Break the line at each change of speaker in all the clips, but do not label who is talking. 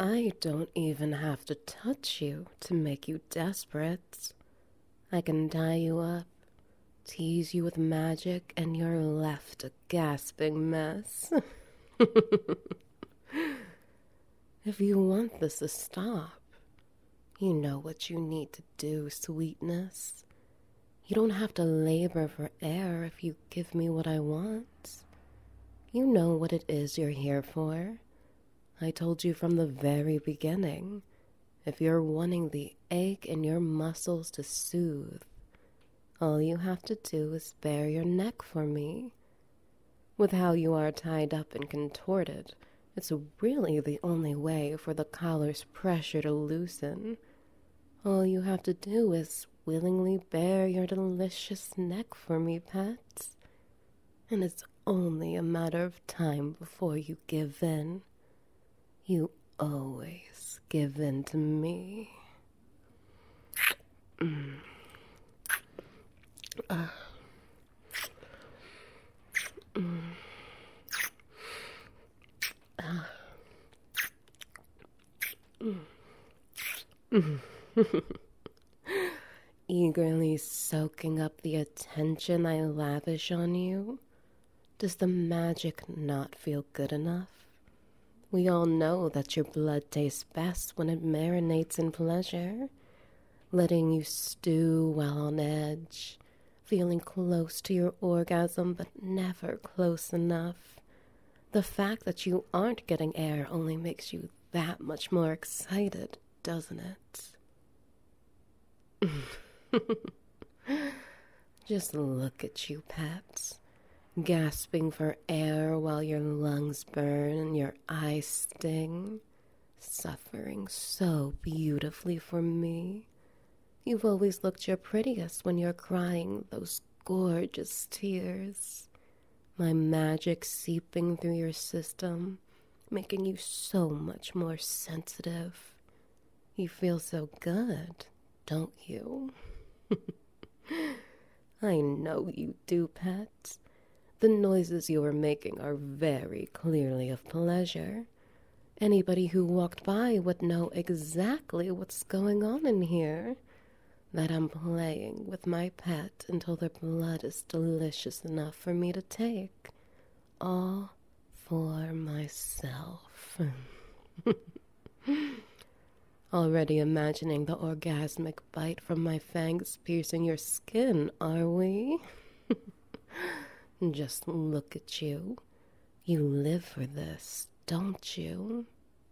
I don't even have to touch you to make you desperate. I can tie you up, tease you with magic, and you're left a gasping mess. If you want this to stop, you know what you need to do, sweetness. You don't have to labor for air if you give me what I want. You know what it is you're here for. I told you from the very beginning. If you're wanting the ache in your muscles to soothe, all you have to do is bare your neck for me. With how you are tied up and contorted, it's really the only way for the collar's pressure to loosen. All you have to do is willingly bare your delicious neck for me, pet. And it's only a matter of time before you give in. You always give in to me. Eagerly soaking up the attention I lavish on you? Does the magic not feel good enough? We all know that your blood tastes best when it marinates in pleasure, letting you stew while on edge, feeling close to your orgasm but never close enough. The fact that you aren't getting air only makes you that much more excited, doesn't it? Just look at you, pet, gasping for air while your lungs burn and your eyes sting, suffering so beautifully for me. You've always looked your prettiest when you're crying those gorgeous tears. My magic seeping through your system, making you so much more sensitive. You feel so good, don't you? I know you do, pet. The noises you are making are very clearly of pleasure. Anybody who walked by would know exactly what's going on in here. That I'm playing with my pet until their blood is delicious enough for me to take. All for myself. Already imagining the orgasmic bite from my fangs piercing your skin, are we? Just look at you. You live for this, don't you?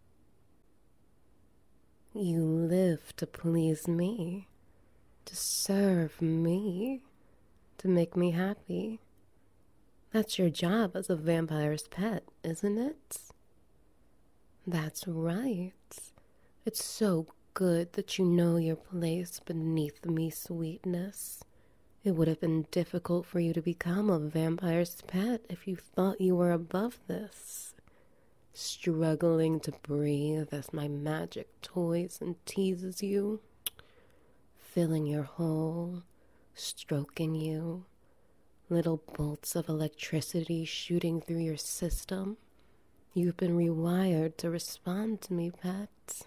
You live to please me, to serve me, to make me happy. That's your job as a vampire's pet, isn't it? That's right. It's so good that you know your place beneath me, sweetness. It would have been difficult for you to become a vampire's pet if you thought you were above this. Struggling to breathe as my magic toys and teases you, filling your hole, stroking you, little bolts of electricity shooting through your system. You've been rewired to respond to me, pet.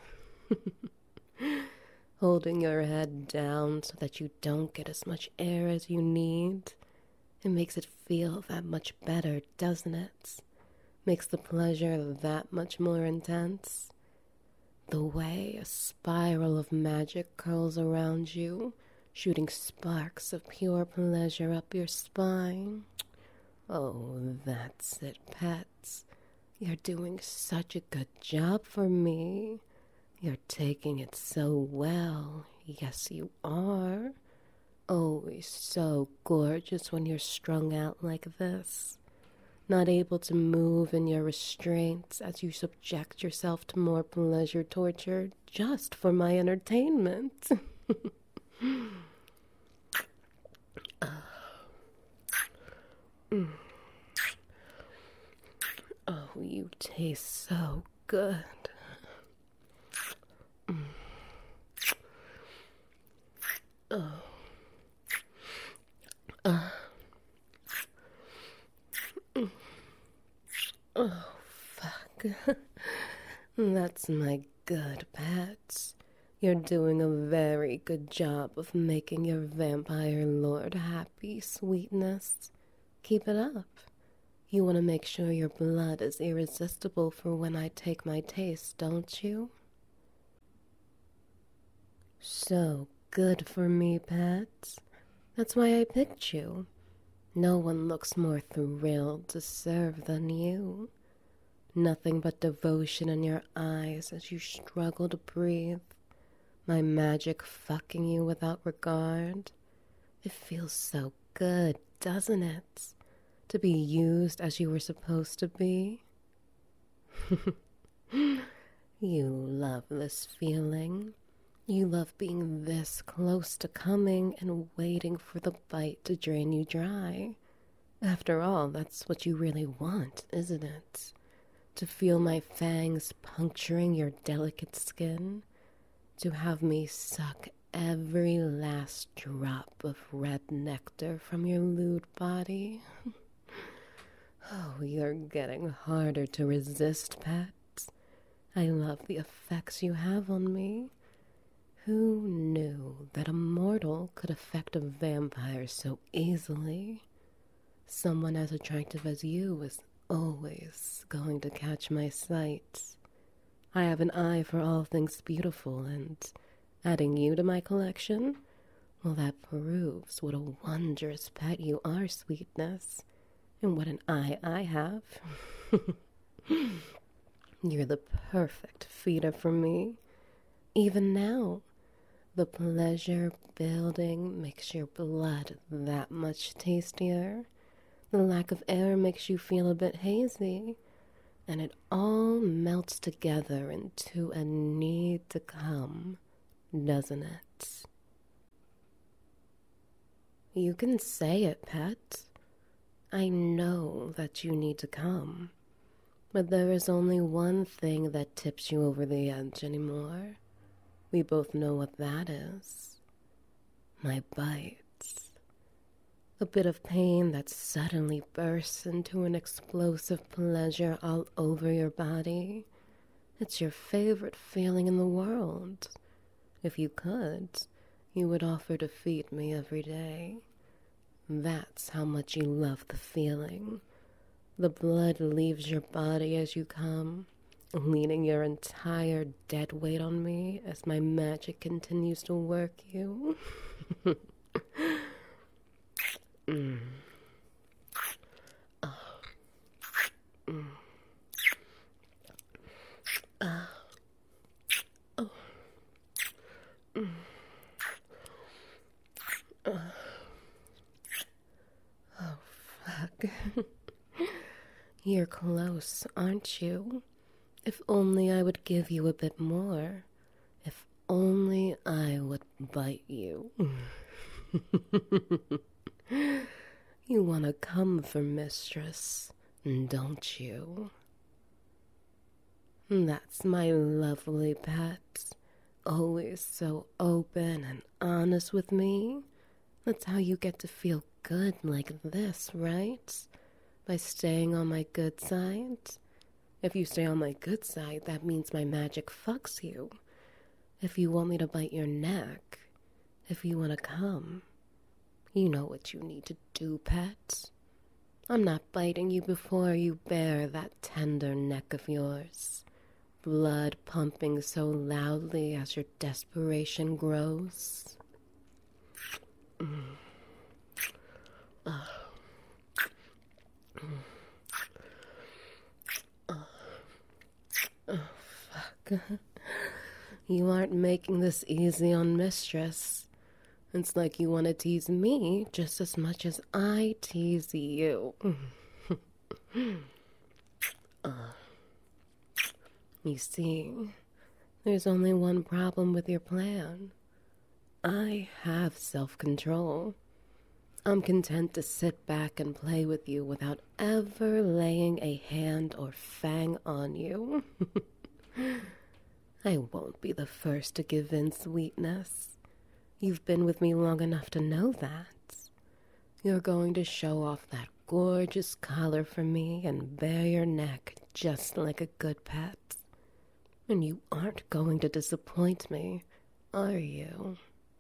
Holding your head down so that you don't get as much air as you need. It makes it feel that much better, doesn't it? Makes the pleasure that much more intense. The way a spiral of magic curls around you, shooting sparks of pure pleasure up your spine. Oh, that's it, pets. You're doing such a good job for me. You're taking it so well. Yes, you are. Always so gorgeous when you're strung out like this. Not able to move in your restraints as you subject yourself to more pleasure torture just for my entertainment. Oh, you taste so good. Oh, fuck. That's my good, pet. You're doing a very good job of making your vampire lord happy, sweetness. Keep it up. You want to make sure your blood is irresistible for when I take my taste, don't you? So good for me, pet. That's why I picked you. No one looks more thrilled to serve than you. Nothing but devotion in your eyes as you struggle to breathe. My magic fucking you without regard. It feels so good, doesn't it? To be used as you were supposed to be. You love this feeling. You love being this close to coming and waiting for the bite to drain you dry. After all, that's what you really want, isn't it? To feel my fangs puncturing your delicate skin, to have me suck every last drop of red nectar from your lewd body. Oh, you're getting harder to resist, pet. I love the effects you have on me. Who knew that a mortal could affect a vampire so easily? Someone as attractive as you is always going to catch my sight. I have an eye for all things beautiful, and adding you to my collection, well, that proves what a wondrous pet you are, sweetness, and what an eye I have. You're the perfect feeder for me. Even now, the pleasure building makes your blood that much tastier. The lack of air makes you feel a bit hazy, and it all melts together into a need to come, doesn't it? You can say it, pet. I know that you need to come, but there is only one thing that tips you over the edge anymore. We both know what that is. My bites. A bit of pain that suddenly bursts into an explosive pleasure all over your body. It's your favorite feeling in the world. If you could, you would offer to feed me every day. That's how much you love the feeling. The blood leaves your body as you come, leaning your entire dead weight on me as my magic continues to work you. Mm. Oh. Mm. Oh. Mm. Oh, fuck. You're close, aren't you? If only I would give you a bit more. If only I would bite you. You want to come for mistress, don't you? That's my lovely pet. Always so open and honest with me. That's how you get to feel good like this, right? By staying on my good side. If you stay on my good side, that means my magic fucks you. If you want me to bite your neck, if you want to come, you know what you need to do, pet. I'm not biting you before you bare that tender neck of yours. Blood pumping so loudly as your desperation grows. Oh. Oh, fuck. You aren't making this easy on mistress. It's like you want to tease me just as much as I tease you. You see, there's only one problem with your plan. I have self-control. I'm content to sit back and play with you without ever laying a hand or fang on you. I won't be the first to give in, sweetness. You've been with me long enough to know that. You're going to show off that gorgeous collar for me and bare your neck just like a good pet. And you aren't going to disappoint me, are you?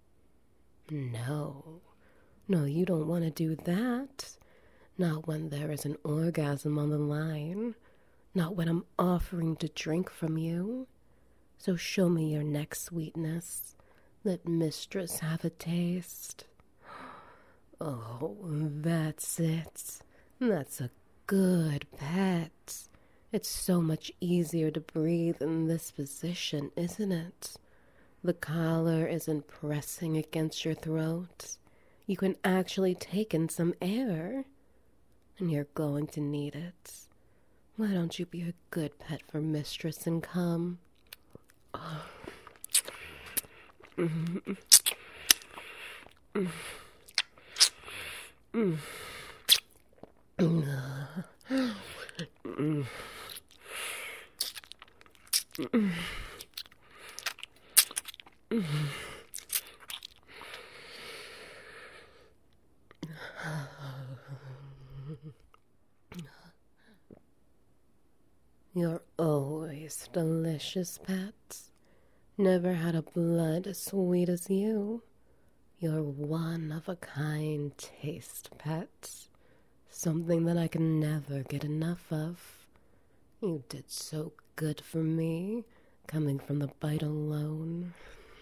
No. No, you don't want to do that. Not when there is an orgasm on the line. Not when I'm offering to drink from you. So show me your neck, sweetness. Let mistress have a taste. Oh, that's it. That's a good pet. It's so much easier to breathe in this position, isn't it? The collar isn't pressing against your throat. You can actually take in some air. And you're going to need it. Why don't you be a good pet for mistress and come? Oh. Mm-hmm. Mm. You're always delicious, pets. Never had a blood as sweet as you. You're one of a kind taste, pets. Something that I can never get enough of. You did so good for me, coming from the bite alone.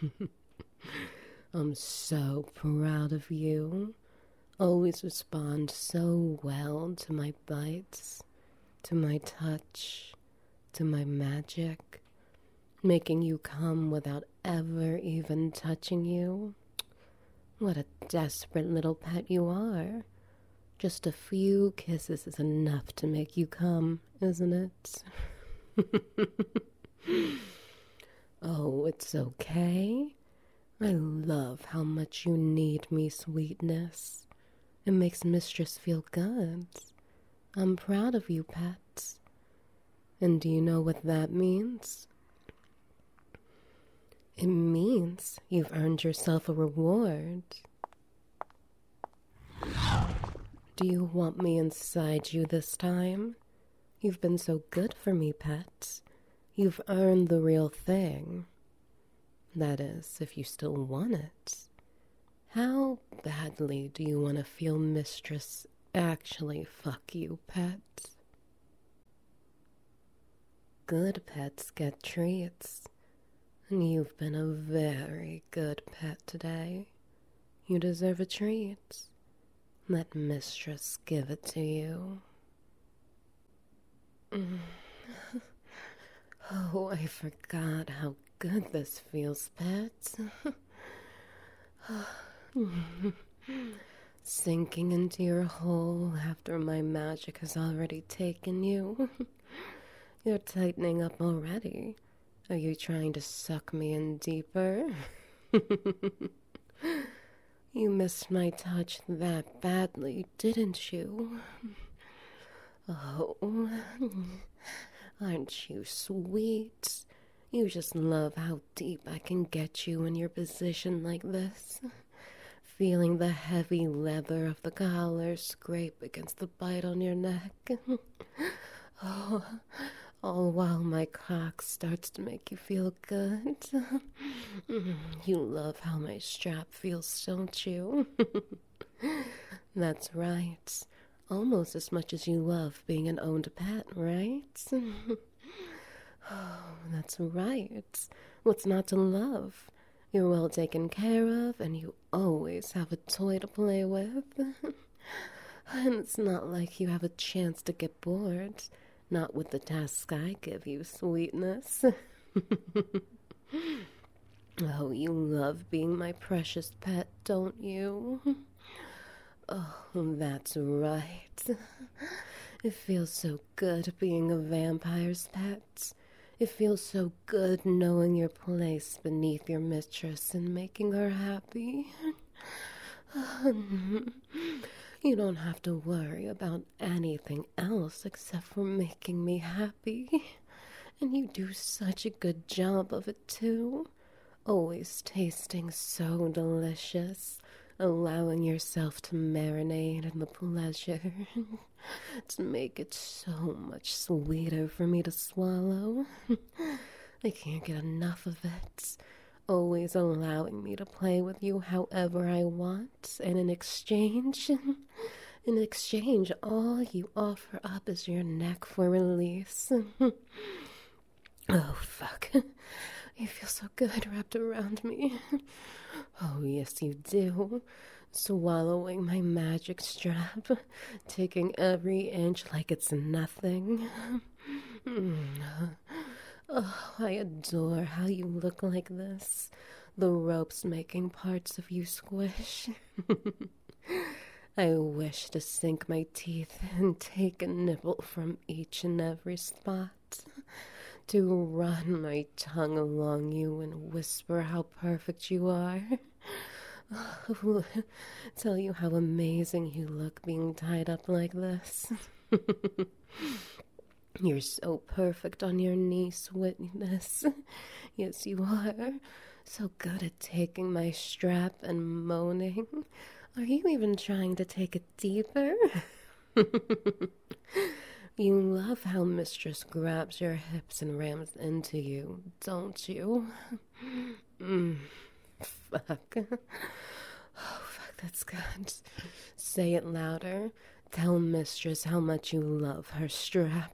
I'm so proud of you. Always respond so well to my bites, to my touch, to my magic, making you come without ever even touching you. What a desperate little pet you are. Just a few kisses is enough to make you come, isn't it? Oh, it's okay. I love how much you need me, sweetness. It makes mistress feel good. I'm proud of you, pets. And do you know what that means? It means you've earned yourself a reward. Do you want me inside you this time? You've been so good for me, pets. You've earned the real thing. That is, if you still want it. How badly do you want to feel mistress actually fuck you, pets? Good pets get treats. And you've been a very good pet today. You deserve a treat. Let mistress give it to you. Oh, I forgot how good this feels, pets. Sinking into your hole after my magic has already taken you. You're tightening up already. Are you trying to suck me in deeper? You missed my touch that badly, didn't you? Oh, aren't you sweet? You just love how deep I can get you in your position like this. Feeling the heavy leather of the collar scrape against the bite on your neck. Oh, all while my cock starts to make you feel good. You love how my strap feels, don't you? That's right. Almost as much as you love being an owned pet, right? Oh, that's right. What's not to love? You're well taken care of, and you always have a toy to play with. And it's not like you have a chance to get bored. Not with the tasks I give you, sweetness. Oh, you love being my precious pet, don't you? Oh, that's right. It feels so good being a vampire's pet. It feels so good knowing your place beneath your mistress and making her happy. You don't have to worry about anything else except for making me happy. And you do such a good job of it, too. Always tasting so delicious, allowing yourself to marinate in the pleasure to make it so much sweeter for me to swallow. I can't get enough of it. Always allowing me to play with you however I want, and in exchange, all you offer up is your neck for release. Oh, fuck. You feel so good wrapped around me. Oh, yes, you do. Swallowing my magic strap, taking every inch like it's nothing. Oh, I adore how you look like this. The ropes making parts of you squish. I wish to sink my teeth and take a nibble from each and every spot. To run my tongue along you and whisper how perfect you are. Tell you how amazing you look being tied up like this. You're so perfect on your knee, sweetness. Yes, you are. So good at taking my strap and moaning. Are you even trying to take it deeper? You love how Mistress grabs your hips and rams into you, don't you? Fuck. Oh, fuck, that's good. Say it louder. Tell Mistress how much you love her strap.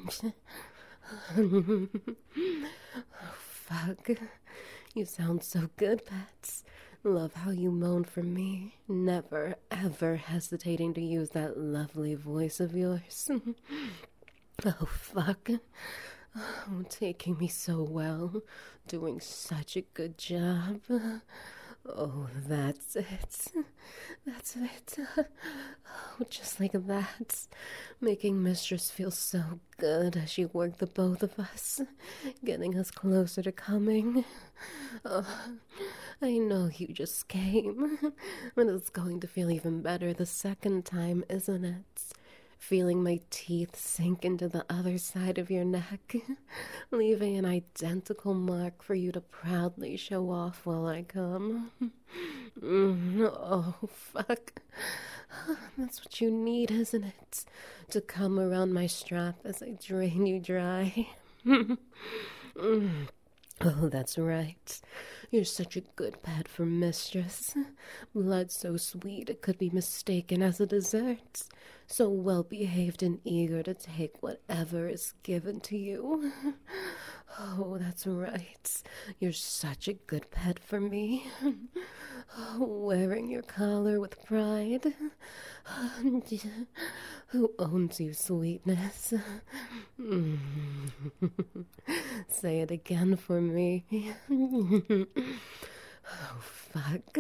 Oh, fuck. You sound so good, Pets. Love how you moan for me, never, ever hesitating to use that lovely voice of yours. Oh, fuck. Oh, taking me so well, doing such a good job. Oh, that's it. That's it. Oh, just like that. Making Mistress feel so good as she worked the both of us, getting us closer to coming. Oh, I know you just came, but it's going to feel even better the second time, isn't it? Feeling my teeth sink into the other side of your neck, leaving an identical mark for you to proudly show off while I come. Oh, fuck. That's what you need, isn't it? To come around my strap as I drain you dry. Oh, that's right. You're such a good pet for Mistress. Blood so sweet it could be mistaken as a dessert. So well behaved and eager to take whatever is given to you. Oh, that's right. You're such a good pet for me. Wearing your collar with pride. Who owns you, sweetness? Say it again for me. Oh, fuck.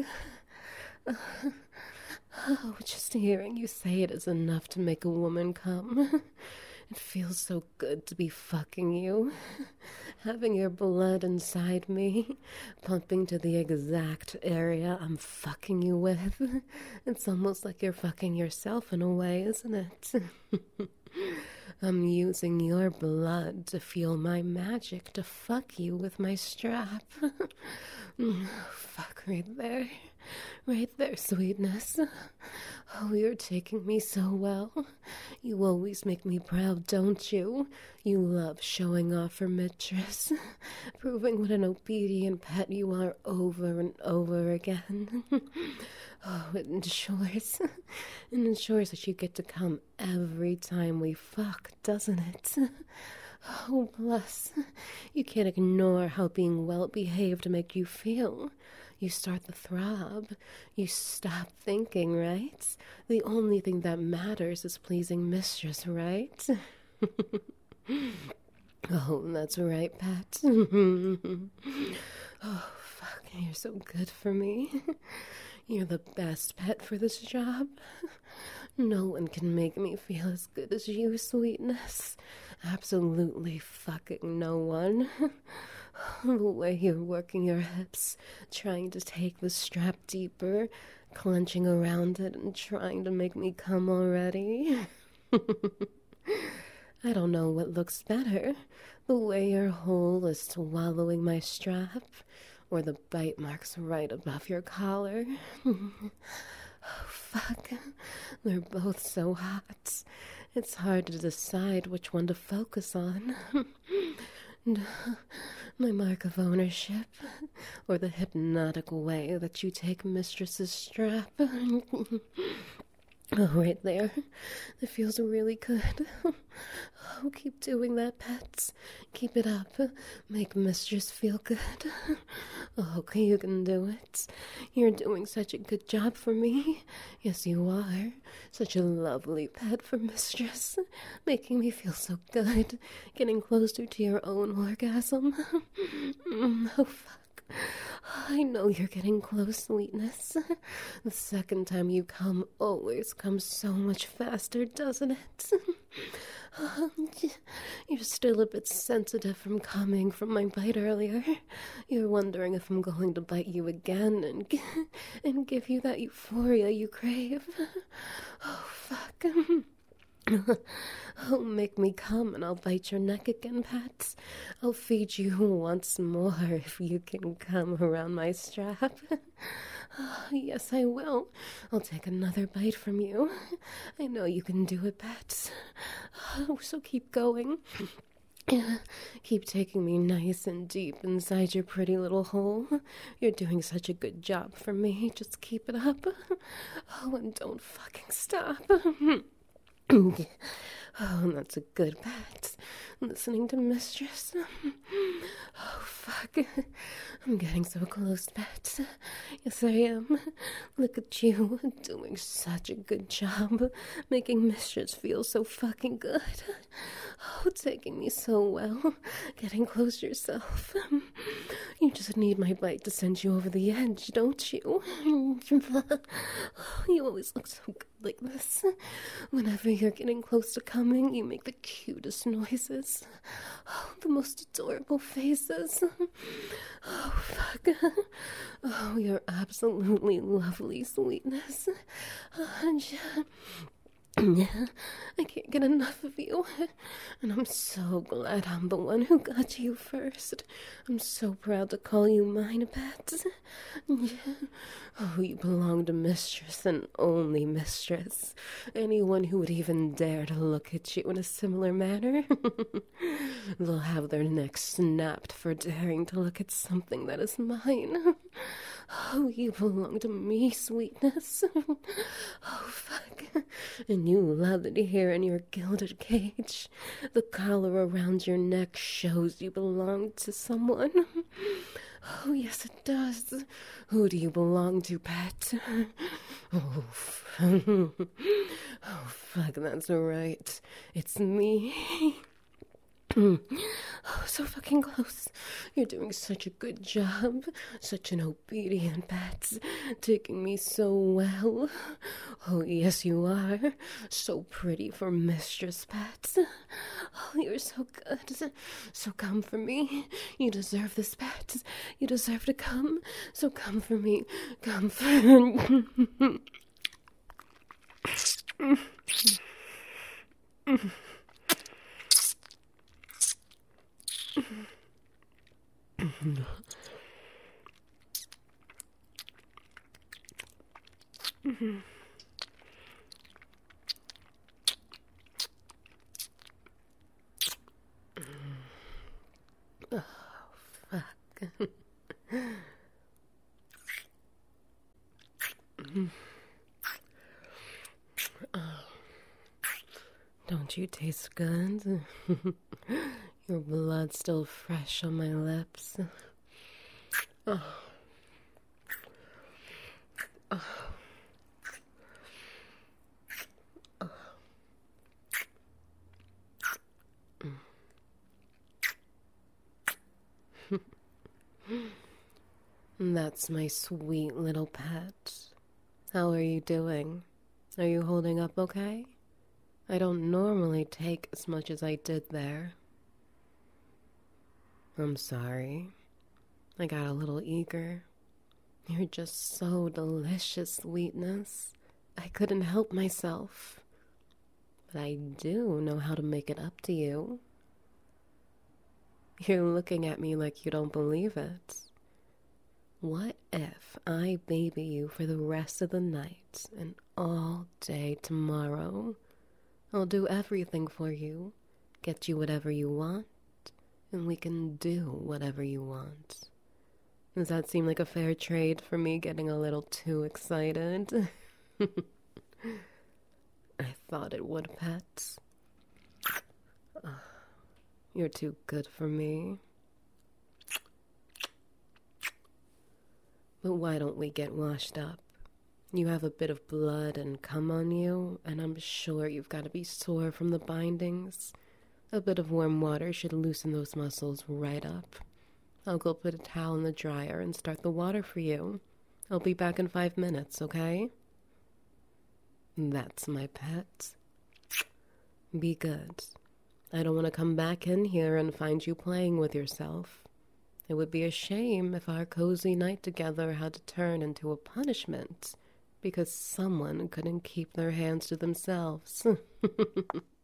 Oh, just hearing you say it is enough to make a woman come. It feels so good to be fucking you. Having your blood inside me, pumping to the exact area I'm fucking you with. It's almost like you're fucking yourself in a way, isn't it? I'm using your blood to fuel my magic to fuck you with my strap. Fuck right there. Right there, sweetness. Oh, you're taking me so well. You always make me proud, don't you? You love showing off for Mistress, proving what an obedient pet you are over and over again. Oh, it ensures that you get to come every time we fuck, doesn't it? Oh, plus, you can't ignore how being well-behaved make you feel. You start to throb. You stop thinking, right? The only thing that matters is pleasing Mistress, right? Oh, that's right, Pat. Oh, fuck, you're so good for me. You're the best pet for this job. No one can make me feel as good as you, sweetness. Absolutely fucking no one. The way you're working your hips, trying to take the strap deeper, clenching around it and trying to make me come already. I don't know what looks better, the way your hole is swallowing my strap, or the bite marks right above your collar. Oh, fuck. They're both so hot. It's hard to decide which one to focus on. my mark of ownership, or the hypnotic way that you take Mistress's strap. Oh, right there. It feels really good. Oh, keep doing that, pets. Keep it up. Make Mistress feel good. Oh, okay, you can do it. You're doing such a good job for me. Yes, you are. Such a lovely pet for Mistress. Making me feel so good. Getting closer to your own orgasm. Oh, fuck. I know you're getting close, sweetness. The second time you come always comes so much faster, doesn't it? You're still a bit sensitive from coming from my bite earlier. You're wondering if I'm going to bite you again and give you that euphoria you crave. Oh, fuck. Oh, make me come and I'll bite your neck again, Pat. I'll feed you once more if you can come around my strap. Oh, yes, I will. I'll take another bite from you. I know you can do it, Pat. Oh, so keep going. Keep taking me nice and deep inside your pretty little hole. You're doing such a good job for me. Just keep it up. Oh, and don't fucking stop. Oh, that's a good pet. Listening to Mistress. Oh, fuck. I'm getting so close, pet. Yes, I am. Look at you, doing such a good job. Making Mistress feel so fucking good. Oh, taking me so well. Getting close yourself. You just need my bite to send you over the edge, don't you? You always look so good like this. Whenever you're getting close to coming, you make the cutest noises. Oh, the most adorable faces. Oh, fuck. Oh, you're absolutely lovely, sweetness. I can't get enough of you. And I'm so glad I'm the one who got to you first. I'm so proud to call you mine, pet. Oh, you belong to Mistress and only Mistress. Anyone who would even dare to look at you in a similar manner, they'll have their necks snapped for daring to look at something that is mine. Oh, you belong to me, sweetness. Oh, fuck. And you love it here in your gilded cage. The collar around your neck shows you belong to someone. Oh, yes, it does. Who do you belong to, pet? Oh, oh, fuck, that's right. It's me. Oh, so fucking close. You're doing such a good job. Such an obedient pet. Taking me so well. Oh, yes, you are. So pretty for Mistress Pet. Oh, you're so good. So come for me. You deserve this, pet. You deserve to come. So come for me. Come for... Oh, fuck. Don't you taste good? Your blood's still fresh on my lips. Oh. Oh. Oh. That's my sweet little pet. How are you doing? Are you holding up okay? I don't normally take as much as I did there. I'm sorry. I got a little eager. You're just so delicious, sweetness. I couldn't help myself. But I do know how to make it up to you. You're looking at me like you don't believe it. What if I baby you for the rest of the night and all day tomorrow? I'll do everything for you. Get you whatever you want. and we can do whatever you want. Does that seem like a fair trade for me getting a little too excited? I thought it would, pet. You're too good for me. But why don't we get washed up? You have a bit of blood and cum on you, and I'm sure you've got to be sore from the bindings. A bit of warm water should loosen those muscles right up. I'll go put a towel in the dryer and start the water for you. I'll be back in 5 minutes, okay? That's my pet. Be good. I don't want to come back in here and find you playing with yourself. It would be a shame if our cozy night together had to turn into a punishment because someone couldn't keep their hands to themselves.